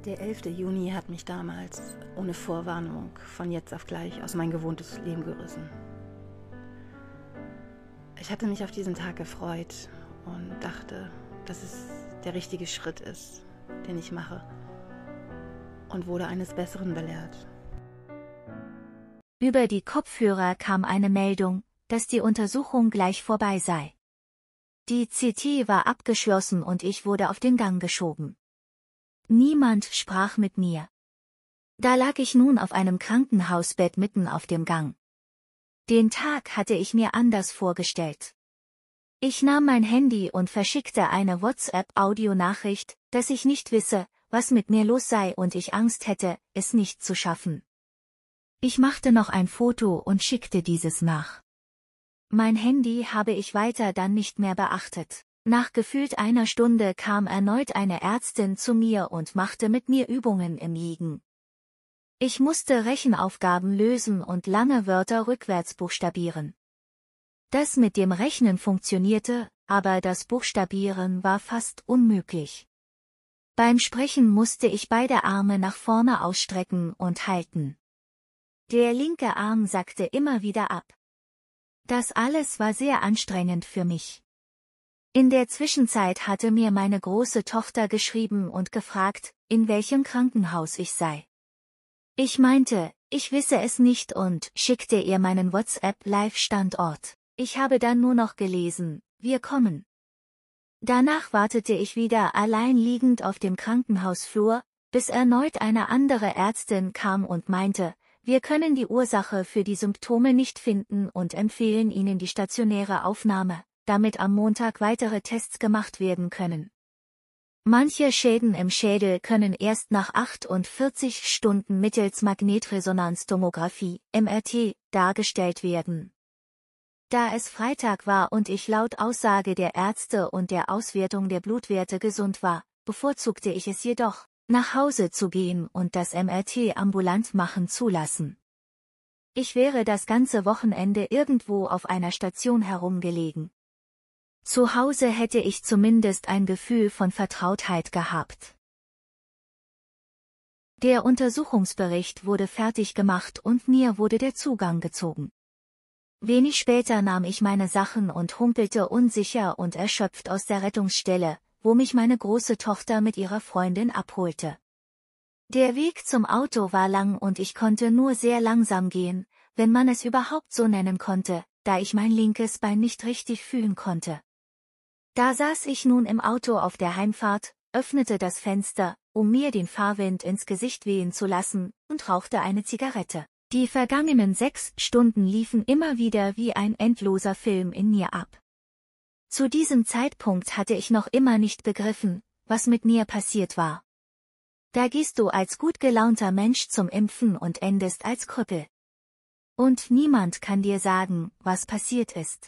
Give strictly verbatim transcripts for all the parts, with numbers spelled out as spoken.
Der elfte Juni hat mich damals ohne Vorwarnung von jetzt auf gleich aus mein gewohntes Leben gerissen. Ich hatte mich auf diesen Tag gefreut und dachte, dass es der richtige Schritt ist, den ich mache, und wurde eines Besseren belehrt. Über die Kopfhörer kam eine Meldung, dass die Untersuchung gleich vorbei sei. Die C T war abgeschlossen und ich wurde auf den Gang geschoben. Niemand sprach mit mir. Da lag ich nun auf einem Krankenhausbett mitten auf dem Gang. Den Tag hatte ich mir anders vorgestellt. Ich nahm mein Handy und verschickte eine WhatsApp-Audionachricht, dass ich nicht wisse, was mit mir los sei und ich Angst hätte, es nicht zu schaffen. Ich machte noch ein Foto und schickte dieses nach. Mein Handy habe ich weiter dann nicht mehr beachtet. Nach gefühlt einer Stunde kam erneut eine Ärztin zu mir und machte mit mir Übungen im Liegen. Ich musste Rechenaufgaben lösen und lange Wörter rückwärts buchstabieren. Das mit dem Rechnen funktionierte, aber das Buchstabieren war fast unmöglich. Beim Sprechen musste ich beide Arme nach vorne ausstrecken und halten. Der linke Arm sackte immer wieder ab. Das alles war sehr anstrengend für mich. In der Zwischenzeit hatte mir meine große Tochter geschrieben und gefragt, in welchem Krankenhaus ich sei. Ich meinte, ich wisse es nicht und schickte ihr meinen WhatsApp-Live-Standort. Ich habe dann nur noch gelesen, wir kommen. Danach wartete ich wieder allein liegend auf dem Krankenhausflur, bis erneut eine andere Ärztin kam und meinte, wir können die Ursache für die Symptome nicht finden und empfehlen Ihnen die stationäre Aufnahme, damit am Montag weitere Tests gemacht werden können. Manche Schäden im Schädel können erst nach achtundvierzig Stunden mittels Magnetresonanztomographie, M R T, dargestellt werden. Da es Freitag war und ich laut Aussage der Ärzte und der Auswertung der Blutwerte gesund war, bevorzugte ich es jedoch, nach Hause zu gehen und das M R T ambulant machen zu lassen. Ich wäre das ganze Wochenende irgendwo auf einer Station herumgelegen. Zu Hause hätte ich zumindest ein Gefühl von Vertrautheit gehabt. Der Untersuchungsbericht wurde fertig gemacht und mir wurde der Zugang gezogen. Wenig später nahm ich meine Sachen und humpelte unsicher und erschöpft aus der Rettungsstelle, wo mich meine große Tochter mit ihrer Freundin abholte. Der Weg zum Auto war lang und ich konnte nur sehr langsam gehen, wenn man es überhaupt so nennen konnte, da ich mein linkes Bein nicht richtig fühlen konnte. Da saß ich nun im Auto auf der Heimfahrt, öffnete das Fenster, um mir den Fahrwind ins Gesicht wehen zu lassen, und rauchte eine Zigarette. Die vergangenen sechs Stunden liefen immer wieder wie ein endloser Film in mir ab. Zu diesem Zeitpunkt hatte ich noch immer nicht begriffen, was mit mir passiert war. Da gehst du als gut gelaunter Mensch zum Impfen und endest als Krüppel. Und niemand kann dir sagen, was passiert ist.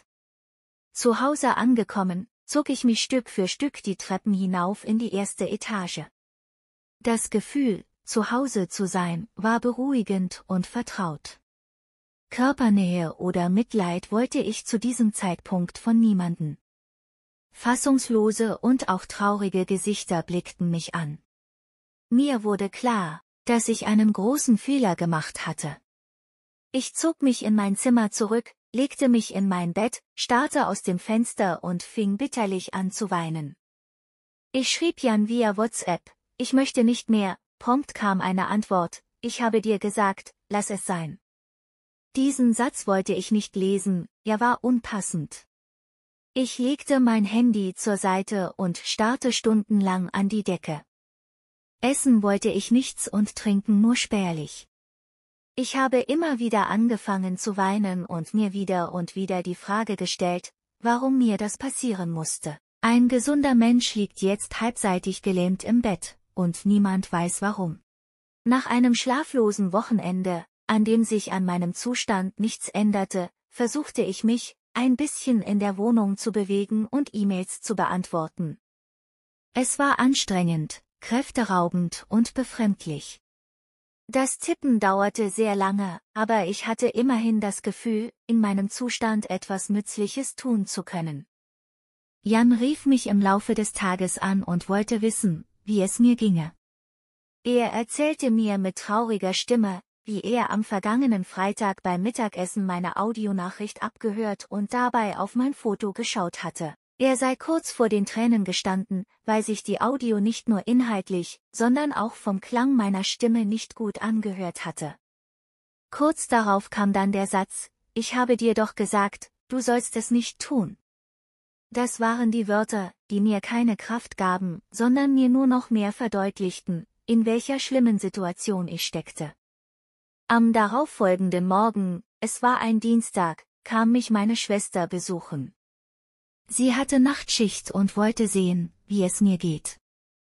Zu Hause angekommen, zog ich mich Stück für Stück die Treppen hinauf in die erste Etage. Das Gefühl, zu Hause zu sein, war beruhigend und vertraut. Körpernähe oder Mitleid wollte ich zu diesem Zeitpunkt von niemanden. Fassungslose und auch traurige Gesichter blickten mich an. Mir wurde klar, dass ich einen großen Fehler gemacht hatte. Ich zog mich in mein Zimmer zurück, legte mich in mein Bett, starrte aus dem Fenster und fing bitterlich an zu weinen. Ich schrieb Jan via WhatsApp, ich möchte nicht mehr, prompt kam eine Antwort, ich habe dir gesagt, lass es sein. Diesen Satz wollte ich nicht lesen, er war unpassend. Ich legte mein Handy zur Seite und starrte stundenlang an die Decke. Essen wollte ich nichts und trinken nur spärlich. Ich habe immer wieder angefangen zu weinen und mir wieder und wieder die Frage gestellt, warum mir das passieren musste. Ein gesunder Mensch liegt jetzt halbseitig gelähmt im Bett, und niemand weiß warum. Nach einem schlaflosen Wochenende, an dem sich an meinem Zustand nichts änderte, versuchte ich mich, ein bisschen in der Wohnung zu bewegen und E-Mails zu beantworten. Es war anstrengend, kräfteraubend und befremdlich. Das Tippen dauerte sehr lange, aber ich hatte immerhin das Gefühl, in meinem Zustand etwas Nützliches tun zu können. Jan rief mich im Laufe des Tages an und wollte wissen, wie es mir ginge. Er erzählte mir mit trauriger Stimme, wie er am vergangenen Freitag beim Mittagessen meine Audionachricht abgehört und dabei auf mein Foto geschaut hatte. Er sei kurz vor den Tränen gestanden, weil sich die Audio nicht nur inhaltlich, sondern auch vom Klang meiner Stimme nicht gut angehört hatte. Kurz darauf kam dann der Satz: „Ich habe dir doch gesagt, du sollst es nicht tun." Das waren die Wörter, die mir keine Kraft gaben, sondern mir nur noch mehr verdeutlichten, in welcher schlimmen Situation ich steckte. Am darauffolgenden Morgen, es war ein Dienstag, kam mich meine Schwester besuchen. Sie hatte Nachtschicht und wollte sehen, wie es mir geht.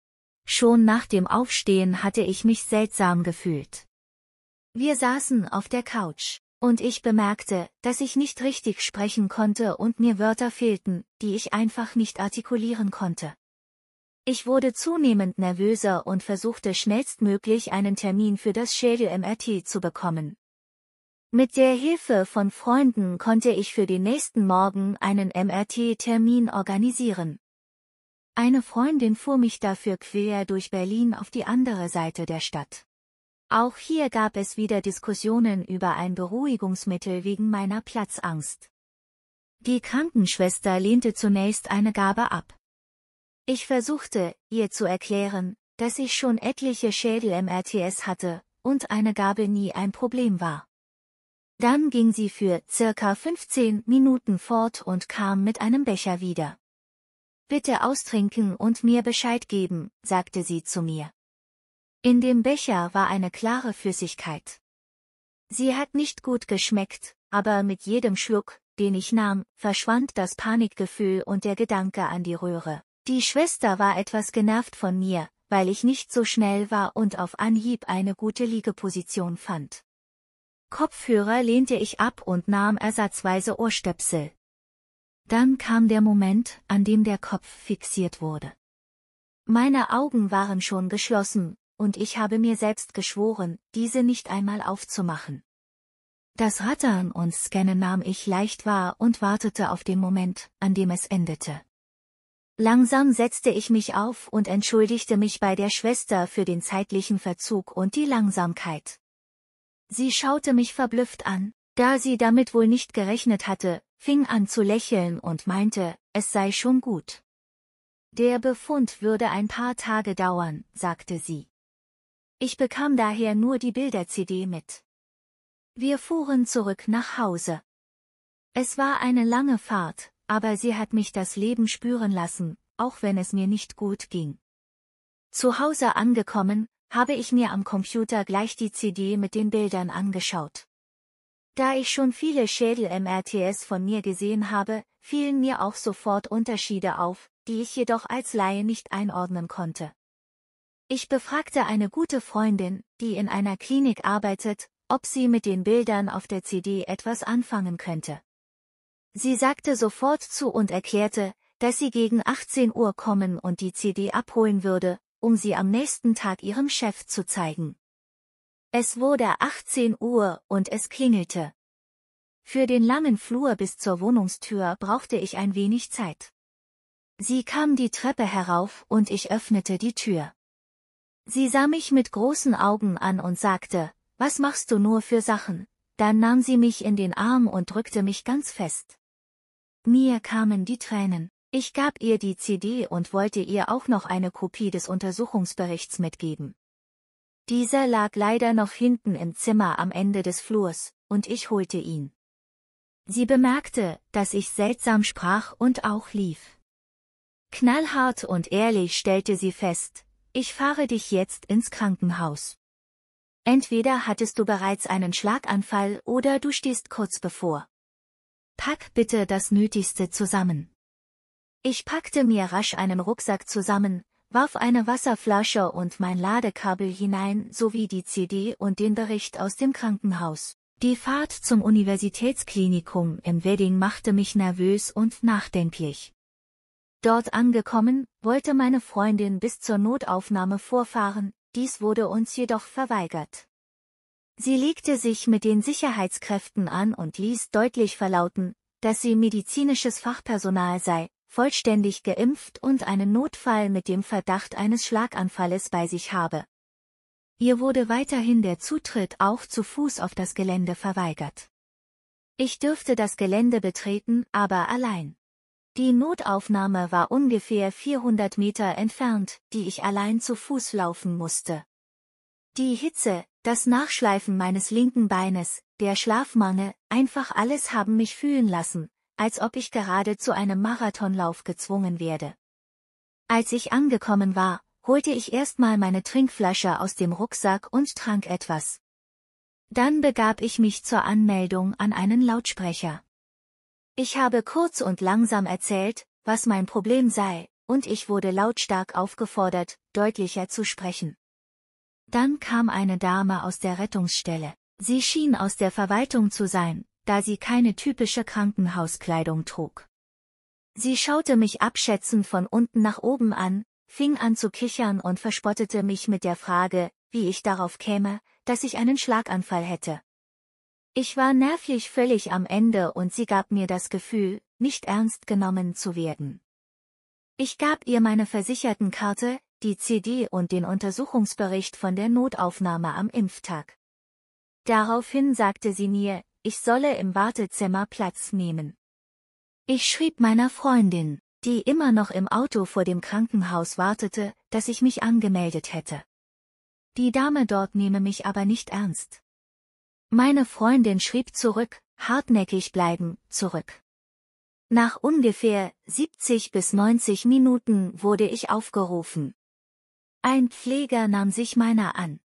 Schon nach dem Aufstehen hatte ich mich seltsam gefühlt. Wir saßen auf der Couch, und ich bemerkte, dass ich nicht richtig sprechen konnte und mir Wörter fehlten, die ich einfach nicht artikulieren konnte. Ich wurde zunehmend nervöser und versuchte schnellstmöglich einen Termin für das Schädel-M R T zu bekommen. Mit der Hilfe von Freunden konnte ich für den nächsten Morgen einen M R T-Termin organisieren. Eine Freundin fuhr mich dafür quer durch Berlin auf die andere Seite der Stadt. Auch hier gab es wieder Diskussionen über ein Beruhigungsmittel wegen meiner Platzangst. Die Krankenschwester lehnte zunächst eine Gabe ab. Ich versuchte, ihr zu erklären, dass ich schon etliche Schädel-M R Ts hatte und eine Gabe nie ein Problem war. Dann ging sie für circa fünfzehn Minuten fort und kam mit einem Becher wieder. „Bitte austrinken und mir Bescheid geben", sagte sie zu mir. In dem Becher war eine klare Flüssigkeit. Sie hat nicht gut geschmeckt, aber mit jedem Schluck, den ich nahm, verschwand das Panikgefühl und der Gedanke an die Röhre. Die Schwester war etwas genervt von mir, weil ich nicht so schnell war und auf Anhieb eine gute Liegeposition fand. Kopfhörer lehnte ich ab und nahm ersatzweise Ohrstöpsel. Dann kam der Moment, an dem der Kopf fixiert wurde. Meine Augen waren schon geschlossen, und ich habe mir selbst geschworen, diese nicht einmal aufzumachen. Das Rattern und Scannen nahm ich leicht wahr und wartete auf den Moment, an dem es endete. Langsam setzte ich mich auf und entschuldigte mich bei der Schwester für den zeitlichen Verzug und die Langsamkeit. Sie schaute mich verblüfft an, da sie damit wohl nicht gerechnet hatte, fing an zu lächeln und meinte, es sei schon gut. Der Befund würde ein paar Tage dauern, sagte sie. Ich bekam daher nur die Bilder-C D mit. Wir fuhren zurück nach Hause. Es war eine lange Fahrt, aber sie hat mich das Leben spüren lassen, auch wenn es mir nicht gut ging. Zu Hause angekommen, habe ich mir am Computer gleich die C D mit den Bildern angeschaut. Da ich schon viele Schädel-M R Ts von mir gesehen habe, fielen mir auch sofort Unterschiede auf, die ich jedoch als Laie nicht einordnen konnte. Ich befragte eine gute Freundin, die in einer Klinik arbeitet, ob sie mit den Bildern auf der C D etwas anfangen könnte. Sie sagte sofort zu und erklärte, dass sie gegen achtzehn Uhr kommen und die C D abholen würde, um sie am nächsten Tag ihrem Chef zu zeigen. Es wurde achtzehn Uhr und es klingelte. Für den langen Flur bis zur Wohnungstür brauchte ich ein wenig Zeit. Sie kam die Treppe herauf und ich öffnete die Tür. Sie sah mich mit großen Augen an und sagte, was machst du nur für Sachen? Dann nahm sie mich in den Arm und drückte mich ganz fest. Mir kamen die Tränen. Ich gab ihr die C D und wollte ihr auch noch eine Kopie des Untersuchungsberichts mitgeben. Dieser lag leider noch hinten im Zimmer am Ende des Flurs, und ich holte ihn. Sie bemerkte, dass ich seltsam sprach und auch lief. Knallhart und ehrlich stellte sie fest, ich fahre dich jetzt ins Krankenhaus. Entweder hattest du bereits einen Schlaganfall oder du stehst kurz bevor. Pack bitte das Nötigste zusammen. Ich packte mir rasch einen Rucksack zusammen, warf eine Wasserflasche und mein Ladekabel hinein sowie die C D und den Bericht aus dem Krankenhaus. Die Fahrt zum Universitätsklinikum im Wedding machte mich nervös und nachdenklich. Dort angekommen, wollte meine Freundin bis zur Notaufnahme vorfahren, dies wurde uns jedoch verweigert. Sie legte sich mit den Sicherheitskräften an und ließ deutlich verlauten, dass sie medizinisches Fachpersonal sei, vollständig geimpft und einen Notfall mit dem Verdacht eines Schlaganfalles bei sich habe. Ihr wurde weiterhin der Zutritt auch zu Fuß auf das Gelände verweigert. Ich dürfte das Gelände betreten, aber allein. Die Notaufnahme war ungefähr vierhundert Meter entfernt, die ich allein zu Fuß laufen musste. Die Hitze, das Nachschleifen meines linken Beines, der Schlafmangel, einfach alles haben mich fühlen lassen, als ob ich gerade zu einem Marathonlauf gezwungen werde. Als ich angekommen war, holte ich erstmal meine Trinkflasche aus dem Rucksack und trank etwas. Dann begab ich mich zur Anmeldung an einen Lautsprecher. Ich habe kurz und langsam erzählt, was mein Problem sei, und ich wurde lautstark aufgefordert, deutlicher zu sprechen. Dann kam eine Dame aus der Rettungsstelle. Sie schien aus der Verwaltung zu sein, da sie keine typische Krankenhauskleidung trug. Sie schaute mich abschätzend von unten nach oben an, fing an zu kichern und verspottete mich mit der Frage, wie ich darauf käme, dass ich einen Schlaganfall hätte. Ich war nervlich völlig am Ende und sie gab mir das Gefühl, nicht ernst genommen zu werden. Ich gab ihr meine Versichertenkarte, die C D und den Untersuchungsbericht von der Notaufnahme am Impftag. Daraufhin sagte sie mir, ich solle im Wartezimmer Platz nehmen. Ich schrieb meiner Freundin, die immer noch im Auto vor dem Krankenhaus wartete, dass ich mich angemeldet hätte. Die Dame dort nehme mich aber nicht ernst. Meine Freundin schrieb zurück, hartnäckig bleiben, zurück. Nach ungefähr siebzig bis neunzig Minuten wurde ich aufgerufen. Ein Pfleger nahm sich meiner an.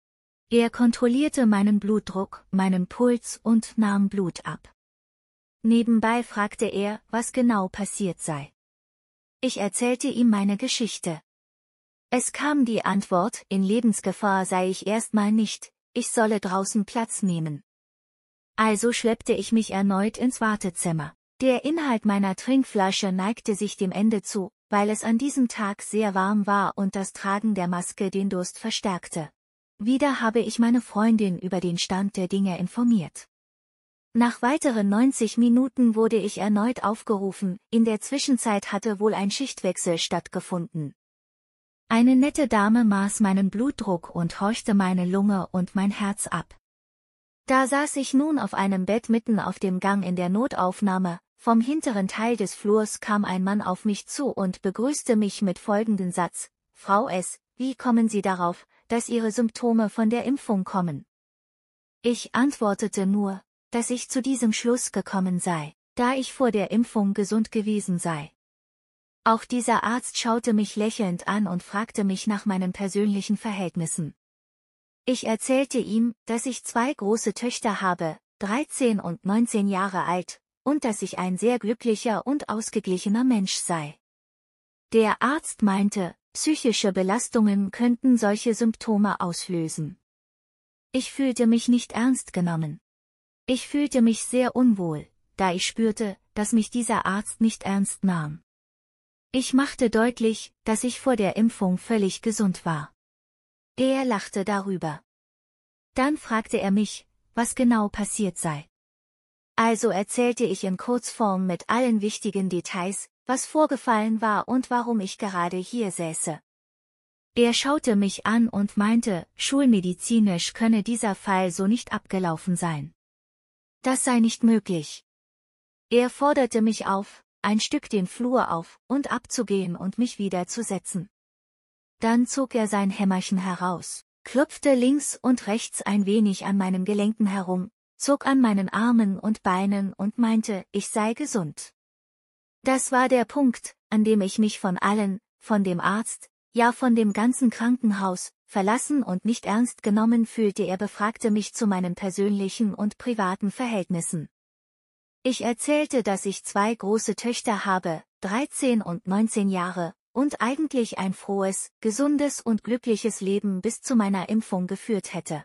Er kontrollierte meinen Blutdruck, meinen Puls und nahm Blut ab. Nebenbei fragte er, was genau passiert sei. Ich erzählte ihm meine Geschichte. Es kam die Antwort, in Lebensgefahr sei ich erstmal nicht, ich solle draußen Platz nehmen. Also schleppte ich mich erneut ins Wartezimmer. Der Inhalt meiner Trinkflasche neigte sich dem Ende zu, weil es an diesem Tag sehr warm war und das Tragen der Maske den Durst verstärkte. Wieder habe ich meine Freundin über den Stand der Dinge informiert. Nach weiteren neunzig Minuten wurde ich erneut aufgerufen, in der Zwischenzeit hatte wohl ein Schichtwechsel stattgefunden. Eine nette Dame maß meinen Blutdruck und horchte meine Lunge und mein Herz ab. Da saß ich nun auf einem Bett mitten auf dem Gang in der Notaufnahme, vom hinteren Teil des Flurs kam ein Mann auf mich zu und begrüßte mich mit folgendem Satz: Frau S., wie kommen Sie darauf, dass Ihre Symptome von der Impfung kommen? Ich antwortete nur, dass ich zu diesem Schluss gekommen sei, da ich vor der Impfung gesund gewesen sei. Auch dieser Arzt schaute mich lächelnd an und fragte mich nach meinen persönlichen Verhältnissen. Ich erzählte ihm, dass ich zwei große Töchter habe, dreizehn und neunzehn Jahre alt, und dass ich ein sehr glücklicher und ausgeglichener Mensch sei. Der Arzt meinte, psychische Belastungen könnten solche Symptome auslösen. Ich fühlte mich nicht ernst genommen. Ich fühlte mich sehr unwohl, da ich spürte, dass mich dieser Arzt nicht ernst nahm. Ich machte deutlich, dass ich vor der Impfung völlig gesund war. Er lachte darüber. Dann fragte er mich, was genau passiert sei. Also erzählte ich in Kurzform mit allen wichtigen Details, was vorgefallen war und warum ich gerade hier säße. Er schaute mich an und meinte, schulmedizinisch könne dieser Fall so nicht abgelaufen sein. Das sei nicht möglich. Er forderte mich auf, ein Stück den Flur auf und abzugehen und mich wieder zu setzen. Dann zog er sein Hämmerchen heraus, klopfte links und rechts ein wenig an meinen Gelenken herum, zog an meinen Armen und Beinen und meinte, ich sei gesund. Das war der Punkt, an dem ich mich von allen, von dem Arzt, ja von dem ganzen Krankenhaus, verlassen und nicht ernst genommen fühlte. Er befragte mich zu meinen persönlichen und privaten Verhältnissen. Ich erzählte, dass ich zwei große Töchter habe, dreizehn und neunzehn Jahre, und eigentlich ein frohes, gesundes und glückliches Leben bis zu meiner Impfung geführt hätte.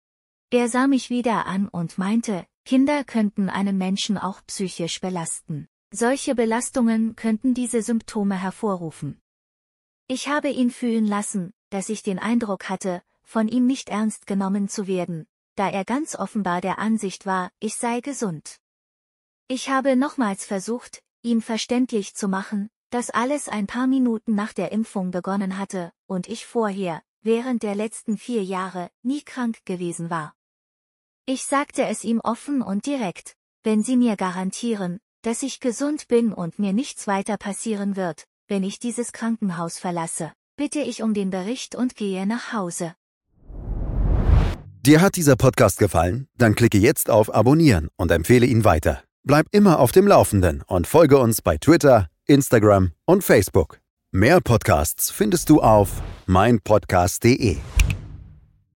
Er sah mich wieder an und meinte, Kinder könnten einen Menschen auch psychisch belasten. Solche Belastungen könnten diese Symptome hervorrufen. Ich habe ihn fühlen lassen, dass ich den Eindruck hatte, von ihm nicht ernst genommen zu werden, da er ganz offenbar der Ansicht war, ich sei gesund. Ich habe nochmals versucht, ihm verständlich zu machen, dass alles ein paar Minuten nach der Impfung begonnen hatte, und ich vorher, während der letzten vier Jahre nie krank gewesen war. Ich sagte es ihm offen und direkt: Wenn Sie mir garantieren, dass ich gesund bin und mir nichts weiter passieren wird, wenn ich dieses Krankenhaus verlasse, bitte ich um den Bericht und gehe nach Hause. Dir hat dieser Podcast gefallen? Dann klicke jetzt auf Abonnieren und empfehle ihn weiter. Bleib immer auf dem Laufenden und folge uns bei Twitter, Instagram und Facebook. Mehr Podcasts findest du auf mein podcast punkt de.